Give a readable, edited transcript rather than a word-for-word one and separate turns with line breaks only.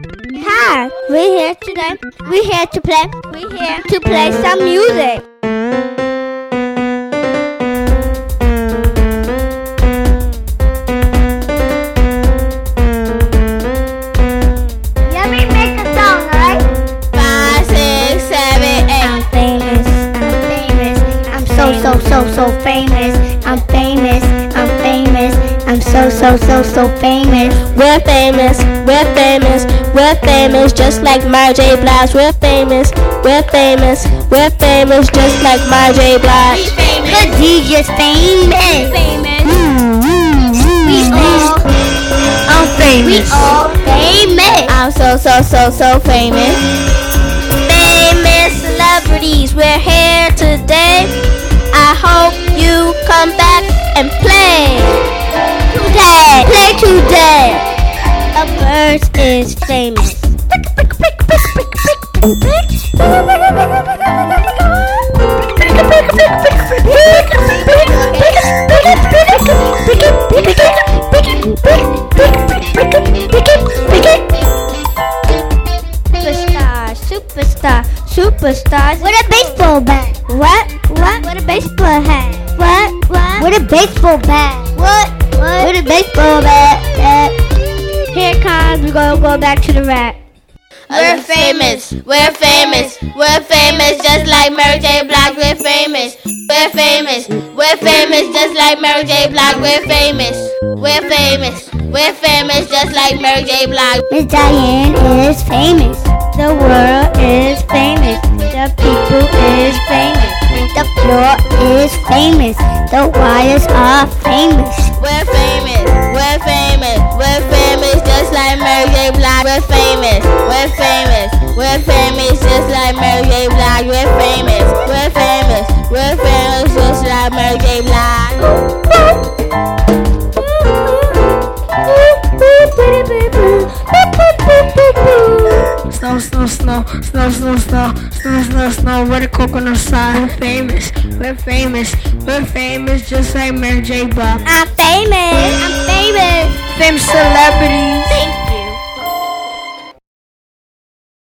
Hi, we're here today. We're here to play. We're here to play some music. Yeah, we make a song, right? 5, 6, 7, 8. I'm famous. I'm famous. I'm so famous. I'm famous. I'm famous. I'm so famous.
We're famous, we're famous, we're famous, just like Mary J. Blige. We're famous, we're famous, we're famous, just like Mary J. Blige.
The DJ's famous. We all
famous.
We all famous.
I'm so famous. Famous celebrities, we're here today. I hope you come back and play today.
A bird is famous. Superstars with a baseball bat. What? With a baseball hat. What? With a baseball bat. What? With a baseball bat. Here it comes. We're gonna go back to the rap.
We're famous, we're famous, we're famous, just like Mary J. Blige. We're famous, we're famous, we're famous, just like Mary J. Blige. We're famous, we're famous, we're famous, just like Mary J. Blige.
Miss Diane is famous. The world is famous. The people is famous. The floor is famous. The wires are famous.
We're famous, we're famous, we're famous, just like Mary J. Blige. We're famous, we're famous, we're famous, just like Mary J. Blige. We're famous, we're famous, we're famous, just like Mary J. Blige.
Snow, where the coconut side. We're famous, just like Mary J. Blige.
I'm famous.
Famous celebrities.